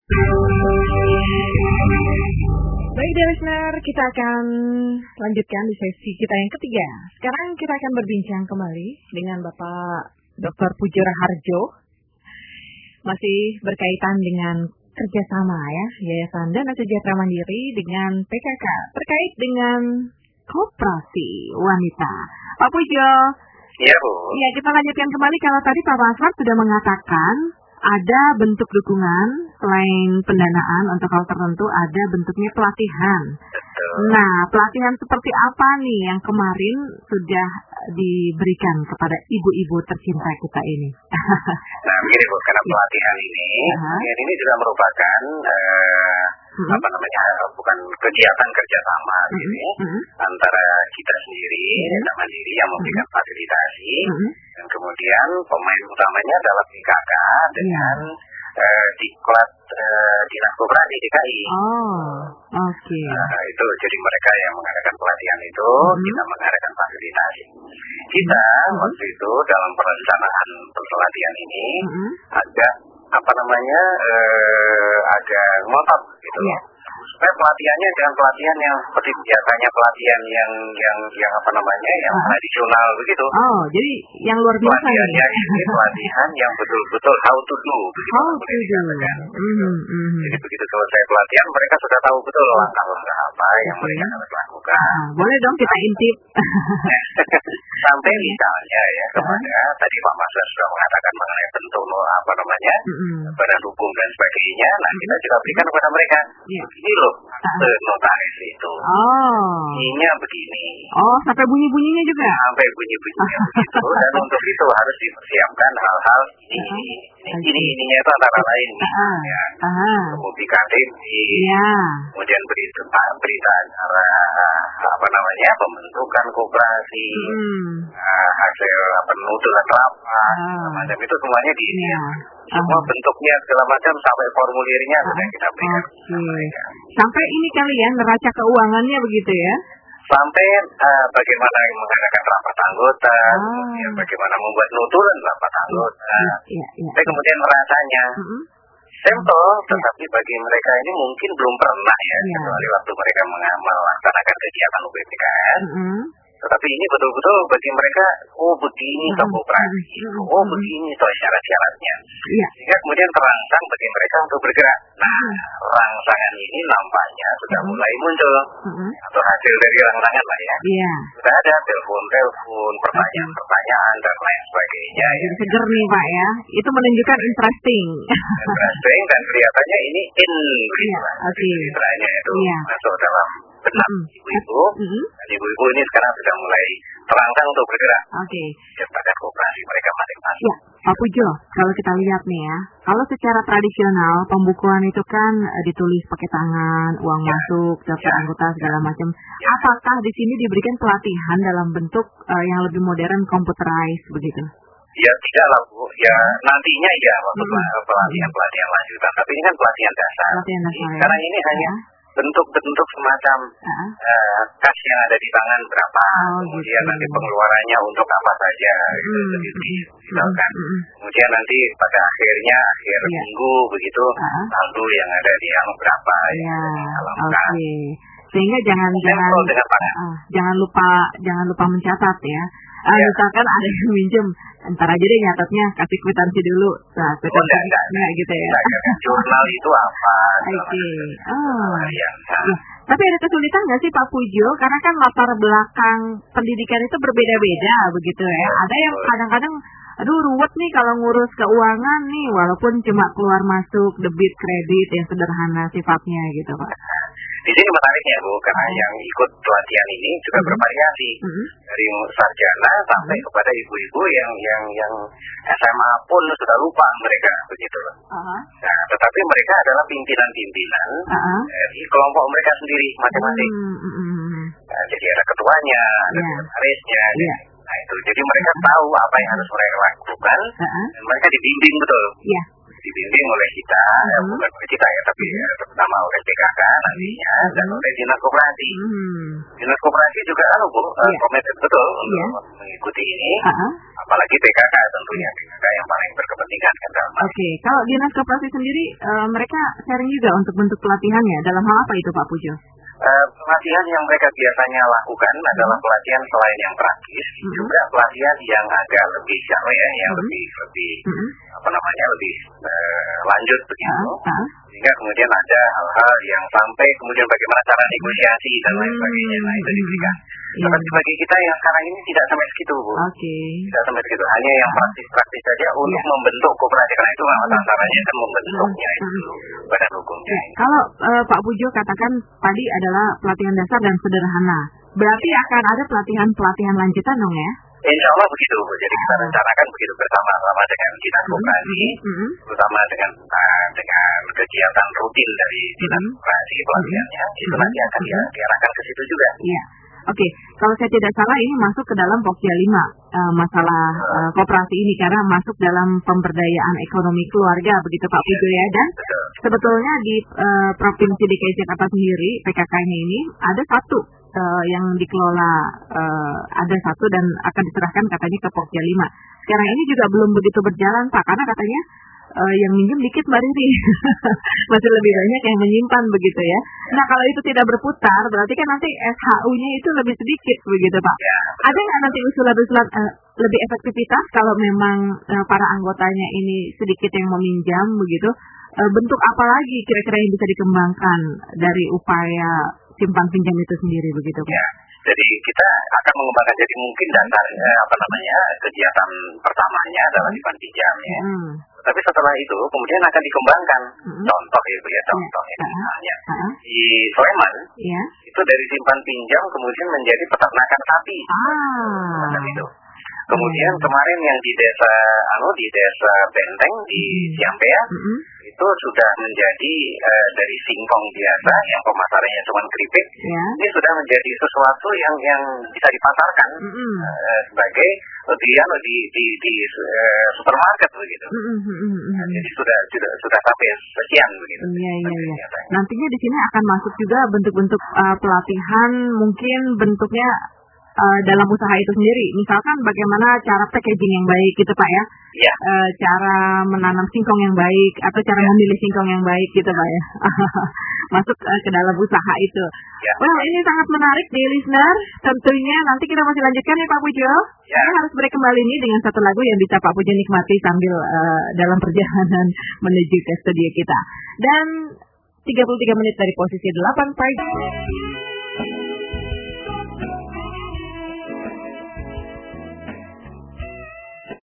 Baik, listener, kita akan lanjutkan di sesi kita yang ketiga. Sekarang kita akan berbincang kembali dengan Bapak Dr. Pujo Raharjo. Masih berkaitan dengan kerjasama ya, Yayasan Dana Sejahtera Mandiri dengan PKK terkait dengan koperasi wanita. Pak Pujo. Iya, Bu. Ya, kita lanjutkan kembali. Kalau tadi Pak Masfar sudah mengatakan ada bentuk dukungan selain pendanaan untuk hal tertentu, ada bentuknya pelatihan. Betul. Nah, pelatihan seperti apa nih yang kemarin sudah diberikan kepada ibu-ibu tercinta kita ini? Nah, begini Bu, karena pelatihan ini juga merupakan bukan kegiatan kerjasama antara kita sendiri, Dana Mandiri yang memberikan fasilitasi, dan kemudian pemain utamanya adalah PKK dengan Diklat Dinas Koperasi DKI. Oke. Itu jadi mereka yang mengadakan pelatihan itu, kita mengadakan fasilitasi. Kita waktu itu dalam perencanaan pelatihan ini agak agak ngotot gitu loh. Supaya pelatihannya jangan pelatihan yang seperti biasanya pelatihan yang tradisional begitu. Oh, jadi yang luar biasa pelatihannya ini pelatihan yang betul-betul how to do begitu. How to do. Jadi begitu selesai pelatihan mereka sudah tahu betul langkah-langkah apa yang mereka harus lakukan. Boleh dong kita intip. Sampai misalnya ya kepada tadi Pak Masar sudah mengatakan mengenai bentuk badan hukum dan sebagainya. Nah, kita juga berikan kepada mereka. Ini loh notaris itu. Ininya begini. Sampai bunyi-bunyinya juga. Sampai bunyi-bunyinya begitu. Dan untuk itu harus dipersiapkan hal-hal ininya itu antara lain bukti KTP, kemudian berita acara pembentukan koperasi, hasil penuturan rapat, macam itu semuanya di ini. Semua bentuknya segala macam sampai formulirnya sudah kita berikan. Sampai ini kali ya neraca keuangannya begitu ya. Sampai bagaimana mengadakan rapat anggota, kemudian bagaimana membuat nuturan rapat anggota. Tapi kemudian rasanya simple, tetapi bagi mereka ini mungkin belum pernah ya, kecuali waktu mereka melaksanakan kegiatan UPPKS. Tetapi ini betul-betul bagi mereka, begini toh koperasi, begini toh syarat-syaratnya. Sehingga kemudian terangsang bagi mereka untuk bergerak. Nah, rangsangan ini nampaknya sudah mulai muncul, atau hasil dari rangsangan lah ya. Sudah ada telepon, pertanyaan-pertanyaan dan lain sebagainya. Jadi seger nih Pak ya, itu menunjukkan interesting. Interesting dan kelihatannya ini istilahnya itu masuk dalam benak ibu-ibu. Dan ibu-ibu ini sekarang sudah mulai terangsang untuk bergerak. Ciptakan koperasi mereka masing-masing. Pak Pujo, kalau kita lihat nih ya, kalau secara tradisional pembukuan itu kan ditulis pakai tangan, uang masuk, daftar anggota segala macam. Apakah di sini diberikan pelatihan dalam bentuk yang lebih modern, computerized begitu? Ya tidak lah Bu, ya nantinya ya waktu pelatihan lanjutan, tapi ini kan pelatihan dasar. Sekarang ini hanya bentuk-bentuk semacam kas yang ada di tangan berapa, kemudian nanti pengeluarannya untuk apa saja, misalkan. Kemudian nanti pada akhir minggu begitu, saldo yang ada di berapa dialamkan. Sehingga jangan lupa mencatat ya. Misalkan ada yang minjem, ntar aja deh nyatetnya, kasih kwitansi dulu. Nah, kwitansi gitu ya. Jurnal itu apa? Tapi ada kesulitan nggak sih Pak Pujo? Karena kan latar belakang pendidikan itu berbeda-beda begitu ya. Ada yang kadang-kadang, ruwet nih kalau ngurus keuangan nih, walaupun cuma keluar masuk debit kredit yang sederhana sifatnya gitu Pak. Di sini menariknya Bu, karena yang ikut pelatihan ini juga bervariasi dari sarjana sampai kepada ibu-ibu yang SMA pun sudah lupa mereka begitu loh. Nah, tetapi mereka adalah pimpinan-pimpinan di kelompok mereka sendiri masing-masing. Nah, jadi ada ketuanya, ada sekretarisnya. Nah itu, jadi mereka tahu apa yang harus mereka lakukan dan mereka dibimbing betul. dibimbing oleh kita, bukan oleh kita ya, tapi terutama oleh PKK nantinya dan oleh Dinas Koperasi. Dinas Koperasi juga komitmen betul untuk mengikuti ini, apalagi PKK tentunya, PKK yang paling berkepentingan kan dalam hal Oke, kalau Dinas Koperasi sendiri mereka sharing juga untuk bentuk pelatihannya, dalam hal apa itu Pak Pujo? Pelatihan yang mereka biasanya lakukan adalah pelatihan selain yang praktis, juga pelatihan yang agak lebih yang lebih lebih lanjut begitu. Sehingga kemudian ada hal-hal yang sampai kemudian bagaimana cara negosiasi dan lain sebagainya. Nah, itu diberikan. Tapi bagi kita yang sekarang ini tidak sampai segitu, Bu. Tidak sampai segitu. Hanya yang praktis-praktis saja untuk membentuk koperasi. Karena itu tantangannya kan membentuknya itu badan hukumnya. Kalau Pak Pujo katakan tadi adalah pelatihan dasar dan sederhana. Berarti akan ada pelatihan lanjutan dong ya? Insya Allah begitu, Bu. Jadi kita rencanakan begitu bersama-sama dengan Dinas Koperasi, terutama dengan kegiatan rutin dari Dinas Koperasi pelatihannya, itu nanti akan diarahkan ke situ juga. Iya. Oke, kalau saya tidak salah ini masuk ke dalam Pokja 5 masalah koperasi ini karena masuk dalam pemberdayaan ekonomi keluarga begitu Pak Pujo ya. Dan sebetulnya di Provinsi DKI Jakarta sendiri PKK-nya ini ada satu yang dikelola ada satu dan akan diserahkan katanya ke Pokja 5. Sekarang ini juga belum begitu berjalan Pak karena katanya yang minjem dikit Mbak Riri masih lebih banyak yang menyimpan begitu ya. Nah kalau itu tidak berputar berarti kan nanti SHU-nya itu lebih sedikit begitu Pak. Ada nggak nanti usulan-usulan lebih efektivitas kalau memang para anggotanya ini sedikit yang meminjam begitu, bentuk apa lagi kira-kira yang bisa dikembangkan dari upaya simpan pinjam itu sendiri begitu Pak? Jadi kita akan mengembangkan jadi mungkin dasar kegiatan pertamanya adalah simpan pinjam ya. Tapi setelah itu kemudian akan dikembangkan. Contoh misalnya di Sleman itu dari simpan pinjam kemudian menjadi peternakan sapi. Itu. Kemudian kemarin yang di desa Benteng di Ciampea itu sudah menjadi dari singkong biasa yang pemasarannya cuma keripik, ini sudah menjadi sesuatu yang bisa dipasarkan sebagai di supermarket begitu. Jadi sudah sampai sekian begitu. Nantinya di sini akan masuk juga bentuk-bentuk pelatihan, mungkin bentuknya dalam usaha itu sendiri, misalkan bagaimana cara packaging yang baik gitu Pak ya, cara menanam singkong yang baik atau cara memilih singkong yang baik gitu Pak ya, masuk ke dalam usaha itu. Well ini sangat menarik nih listener, tentunya nanti kita masih lanjutkan ya Pak Pujo. Kita harus break kembali nih dengan satu lagu yang bisa Pak Pujo nikmati sambil dalam perjalanan menuju ke studio kita. Dan 33 menit dari posisi 8 pagi.